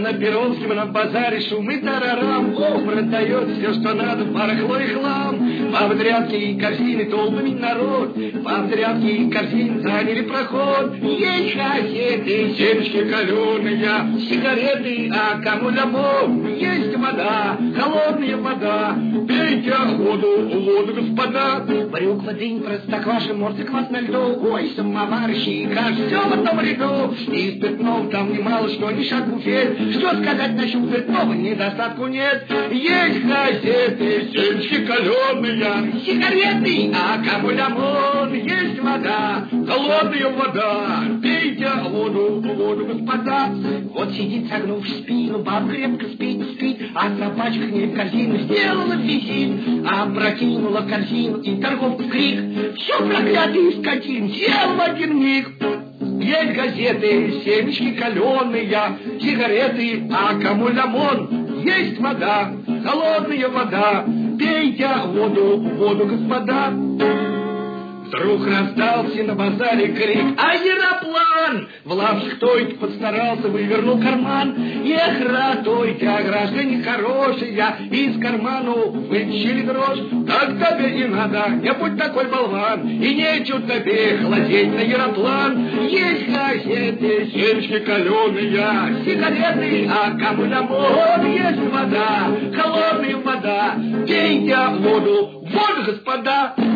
на Перовском, на базаре шум и тарарам. О, продает все, что надо, барахло и хлам. По дрядке и корзины толпами народ, по дрядке и корзины заняли проход. Есть газеты, семечки каленые, сигареты, а кому домой? Есть вода, холодная вода, пейте воду, воду, господа. Брюк воды, простокваша, морсы, квас на льду. Ой, самовар, щика, все в одном ряду. И спиртного там немало, что ни шаг в буфет. Что сказать насчет спиртного, недостатку нет. Есть газеты, семечки каленые, сигареты, а кому домой? Есть вода, холодная вода, пейте воду, воду, господа. Вот сидит, согнув спину, баб крепко спит, а собачка к ней в корзину сделала визит, опрокинула корзину и торговку в крик. Все проклятый скотин, сел в один миг. Есть газеты, семечки каленые, сигареты, а кому лимон? Есть вода, холодная вода, пейте воду, воду, господа. Вдруг раздался на базаре крик: аэроплан! В лапших Тойке подстарался, вывернул карман. Эх, ратуйте, а граждане хорошие, из карману вытащили грош. Так тебе и надо, не будь такой болван, и нечего тебе холодеть на аэроплан. Есть газеты, семечки каленые, сигареты, а кому домой? Есть вода, холодная вода, пейте воду, воду, господа.